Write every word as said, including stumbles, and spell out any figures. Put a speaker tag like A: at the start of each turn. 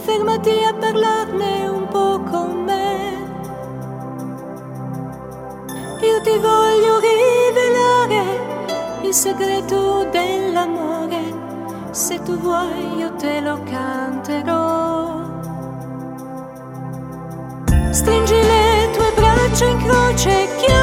A: fermati a parlarne un po' con me. Io ti voglio rivelare il segreto dell'amore, se tu vuoi io te lo canterò. Stringi le tue braccia in croce, chiama